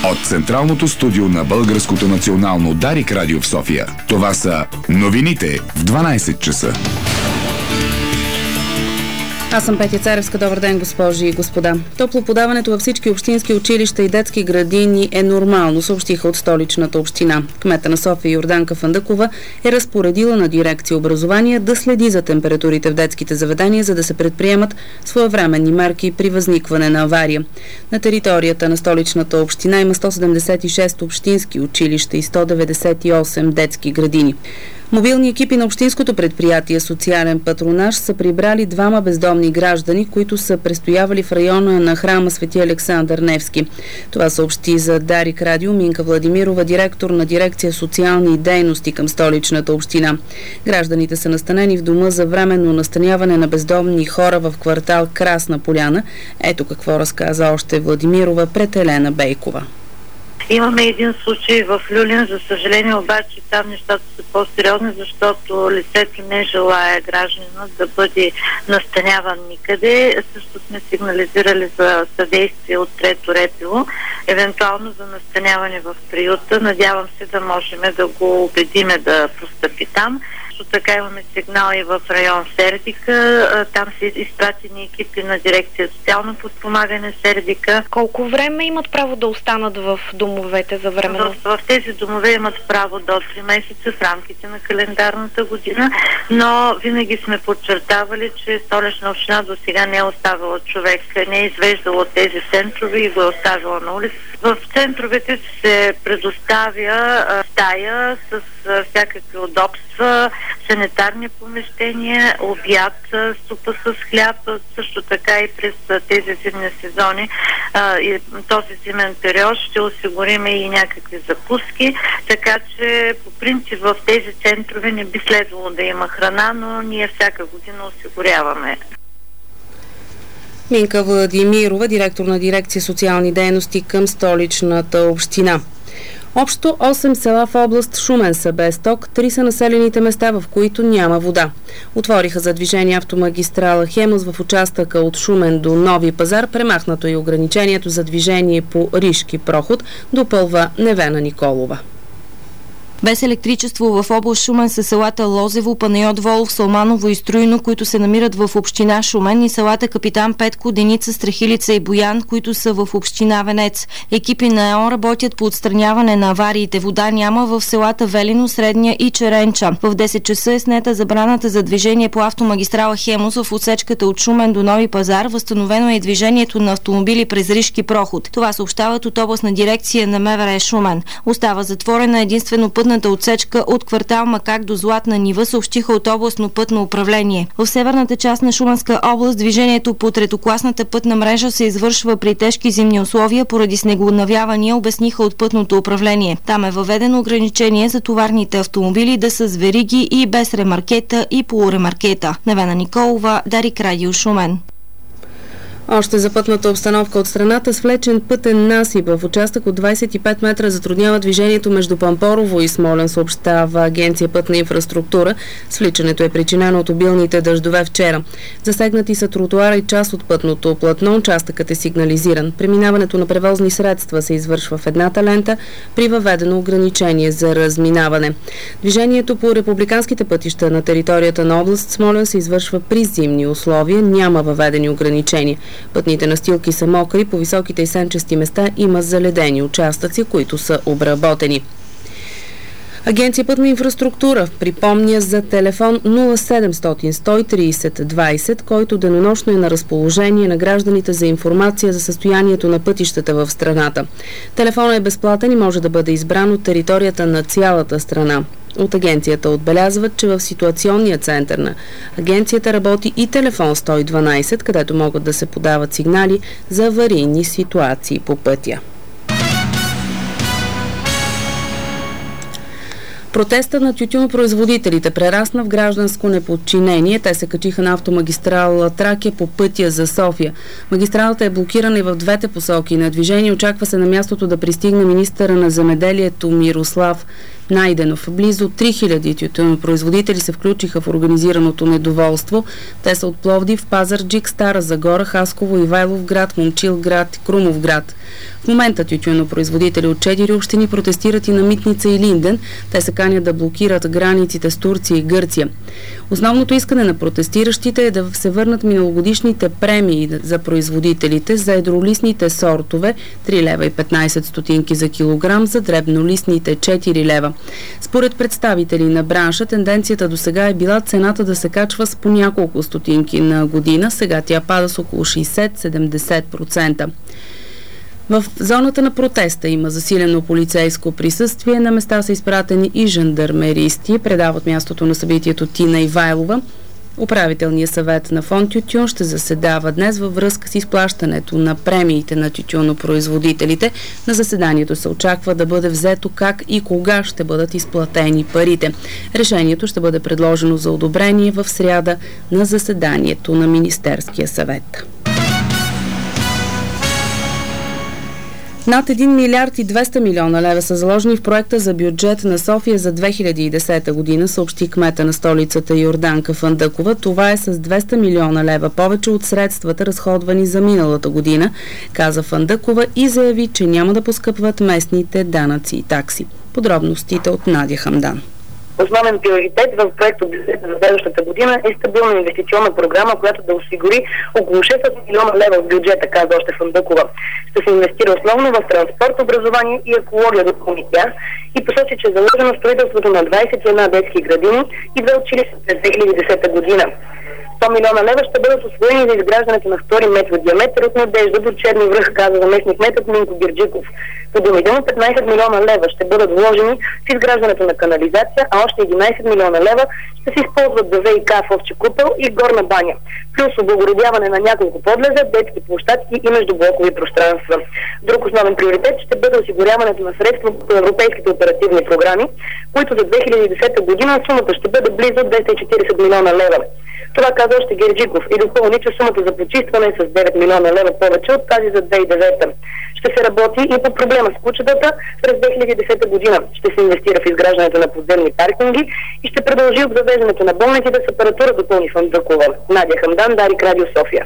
От централното студио на Българското национално Дарик радио в София. Това са новините в 12 часа. Аз съм Петя Царевска. Добър ден, госпожи и господа. Топлоподаването във всички общински училища и детски градини е нормално, съобщиха от Столичната община. Кмета на София Йорданка Фандъкова е разпоредила на дирекция образование да следи за температурите в детските заведения, за да се предприемат своевременни мерки при възникване на авария. На територията на Столичната община има 176 общински училища и 198 детски градини. Мобилни екипи на общинското предприятие Социален патронаж са прибрали 2 бездомни граждани, които са престоявали в района на храма Свети Александър Невски. Това съобщи за Дарик радио Минка Владимирова, директор на дирекция социални дейности към Столичната община. Гражданите са настанени в дома за временно настаняване на бездомни хора в квартал Красна поляна. Ето какво разказа още Владимирова пред Елена Бейкова. Имаме един случай в Люлин, за съжаление обаче там нещата са по-сериозни, защото лицето не желае гражданинът да бъде настаняван никъде. Също сме сигнализирали за съдействие от Трето РПУ, евентуално за настаняване в приюта. Надявам се да можем да го убедиме да постъпи там. Така имаме сигнал и в район Сердика. Там са изпратени екипи на дирекция социално подпомагане Сердика. Колко време имат право да останат в домовете за временно? В тези домове имат право до 3 месеца в рамките на календарната година, но винаги сме подчертавали, че Столична община до сега не е оставила човек, не е извеждала от тези центрове и го е оставила на улица. В центровете се предоставя стая с всякакви удобства, санитарни помещения, обяд, супа с хляб, също така и през тези зимни сезони и този зимен период ще осигурим и някакви закуски, така че по принцип в тези центрове не би следвало да има храна, но ние всяка година осигуряваме. Минка Владимирова, директор на дирекция социални дейности към Столичната община. Общо 8 села в област Шумен са без ток, 3 са населените места, в които няма вода. Отвориха за движение автомагистрала Хемус в участъка от Шумен до Нови пазар, премахнато и ограничението за движение по Ришки проход, допълва Невена Николова. Без електричество в област Шумен са селата Лозево, Панайот Волов, Салманово и Струйно, които се намират в община Шумен, и селата Капитан Петко, Деница, Страхилица и Боян, които са в община Венец. Екипи на ЕОН работят по отстраняване на авариите. Вода няма в селата Велино, Средня и Черенча. В 10 часа е снета забраната за движение по автомагистрала Хемус в отсечката от Шумен до Нови пазар. Възстановено е движението на автомобили през Ришки проход. Това съобщават от областна дирекция на МВР Шумен. Остава затворена единствено пътната отсечка от квартал Макак до Златна нива, съобщиха от областно пътно управление. В северната част на Шуменска област движението по третокласната пътна мрежа се извършва при тежки зимни условия поради снегонавявания, обясниха от пътното управление. Там е въведено ограничение за товарните автомобили да са с вериги и без ремаркета и полуремаркета. Невена Николова, Дарик радио Шумен. Още за пътната обстановка от страната, свлечен пътен насип в участък от 25 метра затруднява движението между Пампорово и Смолян, съобщава Агенция Пътна инфраструктура. Свличането е причинено от обилните дъждове вчера. Засегнати са тротуара и част от пътното платно, участъкът е сигнализиран. Преминаването на превозни средства се извършва в едната лента при въведено ограничение за разминаване. Движението по републиканските пътища на територията на област Смолян се извършва при зимни условия, няма въведени ограничения. Пътните настилки са мокри, по високите и сенчести места има заледени участъци, които са обработени. Агенция Пътна инфраструктура припомня за телефон 0700 130 20, който денонощно е на разположение на гражданите за информация за състоянието на пътищата в страната. Телефонът е безплатен и може да бъде избран от територията на цялата страна. От агенцията отбелязват, че в ситуационния център на агенцията работи и телефон 112, където могат да се подават сигнали за аварийни ситуации по пътя. Протестът на тютюнопроизводителите прерасна в гражданско неподчинение. Те се качиха на автомагистрала Тракия по пътя за София. Магистралата е блокирана и в двете посоки на движение. Очаква се на мястото да пристигне министъра на земеделието Мирослав Найденов. Близо 3000 тютюнопроизводители се включиха в организираното недоволство. Те са от Пловдив, Пазарджик, Стара Загора, Хасково, Ивайловград, Момчилград и Крумовград. В момента тютюнопроизводители от 4 общини протестират и на Митница и Линден. Те се канят да блокират границите с Турция и Гърция. Основното искане на протестиращите е да се върнат миналогодишните премии за производителите за едролистните сортове 3 лева и 15 стотинки за килограм, за дребнолистните 4 лева. Според представители на бранша, тенденцията до сега е била цената да се качва с по няколко стотинки на година. Сега тя пада с около 60-70%. В зоната на протеста има засилено полицейско присъствие. На места са изпратени и жандармеристи. Предават мястото на събитието Тина Ивайлова. Управителният съвет на Фонд Тютюн ще заседава днес във връзка с изплащането на премиите на тютюнопроизводителите. На заседанието се очаква да бъде взето как и кога ще бъдат изплатени парите. Решението ще бъде предложено за одобрение в сряда на заседанието на Министерския съвет. Над 1 милиард и 200 милиона лева са заложени в проекта за бюджет на София за 2010 година, съобщи кмета на столицата Йорданка Фандъкова. Това е с 200 милиона лева повече от средствата, разходвани за миналата година, каза Фандъкова и заяви, че няма да поскъпват местните данъци и такси. Подробностите от Надя Хамдан. Основен приоритет в проекта бюджета за следващата година е стабилна инвестиционна програма, която да осигури около 600 милиона лева в бюджета, каза още Фандъкова. Ще се инвестира основно в транспорт, образование и екология, допълни тя, и посочи, че е заложено строителството на 21 детски градини и 2 училища през 2010 година. 100 милиона лева ще бъдат усвоени за изграждането на 2 метро диаметър от Надежда до Черни връх, каза заместник кметът Минко Герджиков. По думите му 15 милиона лева ще бъдат вложени в изграждането на канализация, а още 11 милиона лева ще се използват за ВиК в Овчи купел и Горна баня, плюс облагородяване на няколко подлеза, детски площадки и междублокови пространства. Друг основен приоритет ще бъде осигуряването на средства по европейските оперативни програми, които за 2010 година сумата ще бъде близо 240 милиона лева. Това каза още Герджиков и допълни, че сумата за почистване е с 9 милиона лева повече от тази за 2009. Ще се работи и по проблема с кучетата през 2010 година. Ще се инвестира в изграждането на подземни паркинги и ще продължи обзавеждането на болниците с апаратура, допълни Фандъкова. Надя Хамдан, Дарик, Радио София.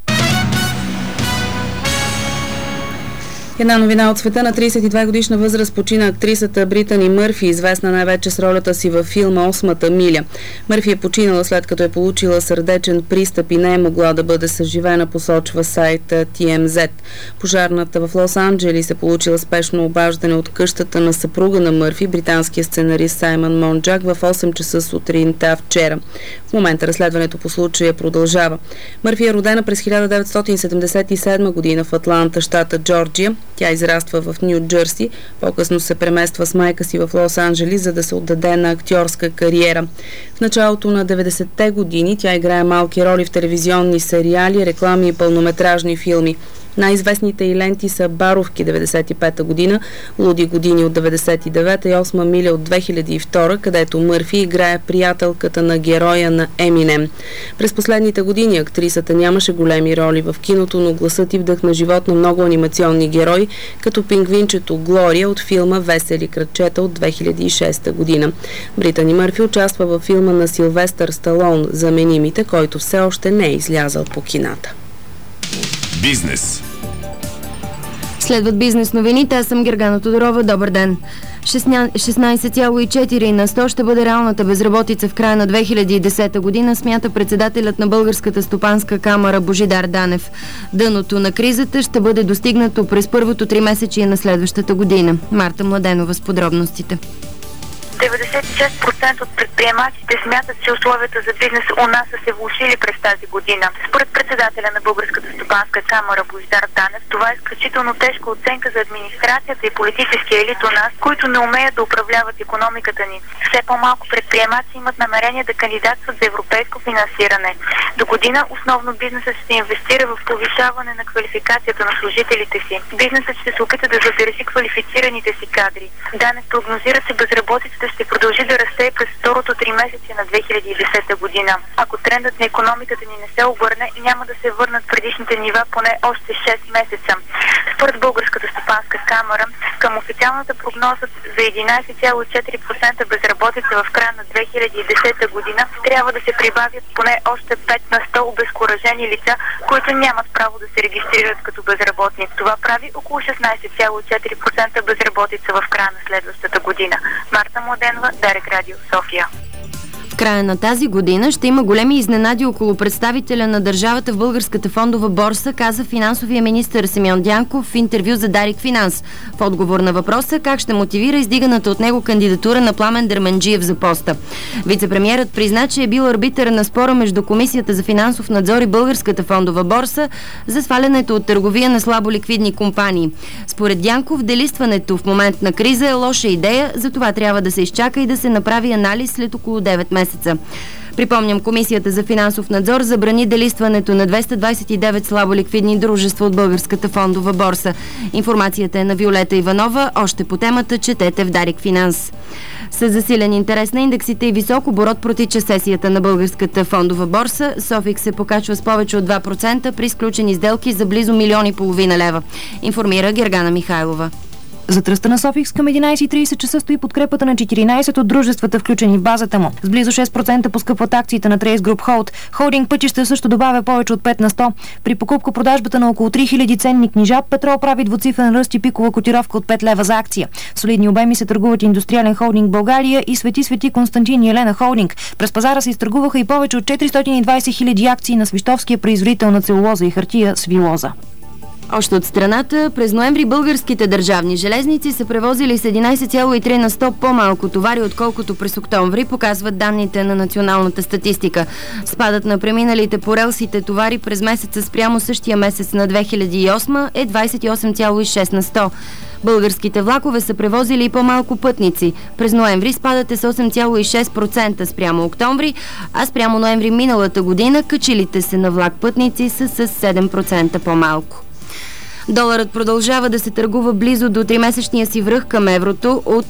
Една новина от света. На 32 годишна възраст почина актрисата Британи Мърфи, известна най-вече с ролята си във филма «Осмата миля». Мърфи е починала след като е получила сърдечен пристъп и не е могла да бъде съживена, посочва сайта TMZ. Пожарната в Лос-Анджелис е получила спешно обаждане от къщата на съпруга на Мърфи, британския сценарист Саймън Монджак, в 8 часа сутринта вчера. В момента разследването по случая продължава. Мърфи е родена през 1977 година в Атланта, щата Джорджия. Тя израства в Ню Джърси. По-късно се премества с майка си в Лос-Анджелис, за да се отдаде на актьорска кариера. В началото на 90-те години тя играе малки роли в телевизионни сериали, реклами и пълнометражни филми. Най-известните и ленти са Баровки 95-та година, Луди години от 99-та и 8 миля от 2002, където Мърфи играе приятелката на героя на Еминем. През последните години актрисата нямаше големи роли в киното, но гласът и вдъхна живот на много анимационни герои, като пингвинчето Глория от филма Весели кръчета от 2006 година. Британи Мърфи участва във филма на Силвестър Сталон «Заменимите», който все още не е излязъл по кината. Бизнес. Следват бизнес новините. Аз съм Гергана Тодорова. Добър ден. 16,4 на 100 ще бъде реалната безработица в края на 2010 година, смята председателят на Българската стопанска камара Божидар Данев. Дъното на кризата ще бъде достигнато през първото 3-месечие на следващата година. Марта Младенова с подробностите. 96% от предприемачите смятат, че условията за бизнес у нас са се влошили през тази година. Според председателя на Българската стопанска камара Божидар Данев, това е изключително тежка оценка за администрацията и политическия елит у нас, които не умеят да управляват икономиката ни. Все по-малко предприемачи имат намерение да кандидатстват за европейско финансиране. До година основно бизнесът ще инвестира в повишаване на квалификацията на служителите си. Бизнесът ще се опита да задържи квалифицираните си кадри. Данев прогнозира, че безработицата ще продължи да расте през второто 3-месечие на 2010 година. Ако трендът на икономиката ни не се обърне, няма да се върнат предишните нива поне още 6 месеца. Според Българската стопанска камара, към официалната прогноза за 11,4% безработица в края на 2010 година трябва да се прибавят поне още 5 на 100 обезкуражени лица, които нямат право да се регистрират като безработни. Това прави около 16,4% безработица в края на следващата година. Марта Младенова, Дарик Радио, София. В края на тази година ще има големи изненади около представителя на държавата в Българската фондова борса, каза финансовия министър Симеон Дянков в интервю за Дарик Финанс. В отговор на въпроса как ще мотивира издиганата от него кандидатура на Пламен Дерменджиев за поста. Вицепремиерът призна, че е бил арбитър на спора между Комисията за финансов надзор и Българската фондова борса за свалянето от търговия на слабо ликвидни компании. Според Дянков, делистването в момент на криза е лоша идея, затова трябва да се изчака и да се направи анализ след около 9 месеца. Припомням, Комисията за финансов надзор забрани делистването на 229 слабо ликвидни дружества от Българската фондова борса. Информацията е на Виолета Иванова. Още по темата четете в Дарик Финанс. С засилен интерес на индексите и висок оборот протича сесията на Българската фондова борса. Софикс се покачва с повече от 2% при сключени сделки за близо 1,5 милиона лева. Информира Гергана Михайлова. За тръста на Софикс към 11:30 часа стои подкрепата на 14 от дружествата, включени в базата му. С близо 6% поскъпват акциите на Trace Group Hold. Холдинг Пътища също добавя повече от 5 на 100. При покупко-продажбата на около 3000 ценни книжа, Петрол прави двуцифрен ръст и пикова котировка от 5 лева за акция. В солидни обеми се търгуват Индустриален холдинг България и Свети Константин и Елена Холдинг. През пазара се изтъргуваха и повече от 420 000 акции на свищовския производител на целулоза и хартия Свилоза. Още от страната, през ноември българските държавни железници са превозили с 11,3 на 100 по-малко товари, отколкото през октомври, показват данните на националната статистика. Спадът на преминалите по релсите товари през месеца спрямо същия месец на 2008 е 28,6 на 100. Българските влакове са превозили и по-малко пътници. През ноември спадът е с 8,6% спрямо октомври, а спрямо ноември миналата година качилите се на влак пътници са с 7% по-малко. Доларът продължава да се търгува близо до 3-месечния си връх към еврото от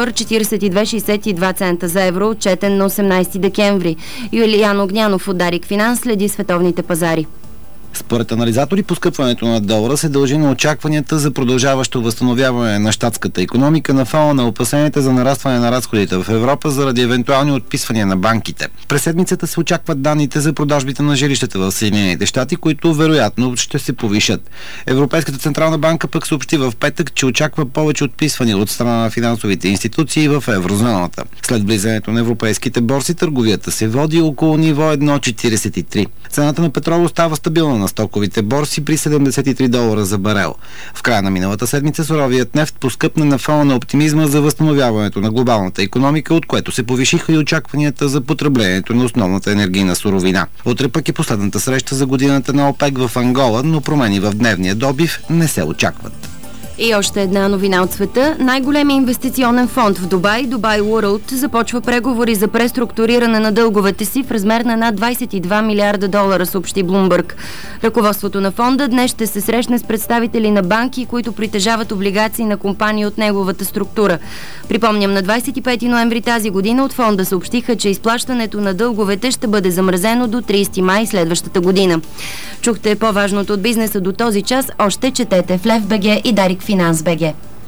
$42,62 за евро, отчетен на 18 декември. Юлиян Огнянов от Дарик Финанс следи световните пазари. Според анализатори, поскъпването на долара се дължи на очакванията за продължаващо възстановяване на щатската икономика на фона на опасенията за нарастване на разходите в Европа заради евентуални отписвания на банките. През седмицата се очакват данните за продажбите на жилищата в Съединените щати, които вероятно ще се повишат. Европейската централна банка пък съобщи в петък, че очаква повече отписвания от страна на финансовите институции в еврозоната. След влизането на европейските борси, търговията се води около ниво 1,43. Цената на петрол остава стабилна на стоковите борси при $73 за барел. В края на миналата седмица суровият нефт поскъпна на фона на оптимизма за възстановяването на глобалната икономика, от което се повишиха и очакванията за потреблението на основната енергийна суровина. Утре пък е последната среща за годината на ОПЕК в Ангола, но промени в дневния добив не се очакват. И още една новина от света. Най-големият инвестиционен фонд в Дубай, Dubai World, започва преговори за преструктуриране на дълговете си в размер на над $22 милиарда, съобщи Bloomberg. Ръководството на фонда днес ще се срещне с представители на банки, които притежават облигации на компании от неговата структура. Припомням, на 25 ноември тази година от фонда съобщиха, че изплащането на дълговете ще бъде замразено до 30 май следващата година. Чухте по-важното от бизнеса до този час. Още четете в Лев.бг и Дарик Финанс БГ.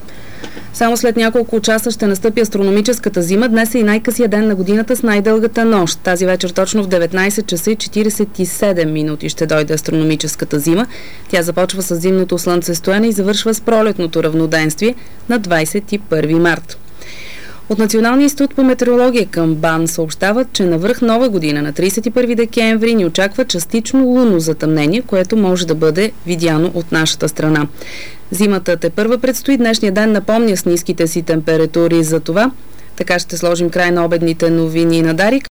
Само след няколко часа ще настъпи астрономическата зима. Днес е и най-късия ден на годината с най-дългата нощ. Тази вечер точно в 19 часа и 47 минути ще дойде астрономическата зима. Тя започва с зимното слънцестоене и завършва с пролетното равноденствие на 21 март. От Националния институт по метеорология към БАН съобщават, че навръх Нова година на 31 декември ни очаква частично лунно затъмнение, което може да бъде видяно от нашата страна. Зимата тепърва предстои. Днешния ден напомня с ниските си температури. За това така ще сложим край на обедните новини на Дарик.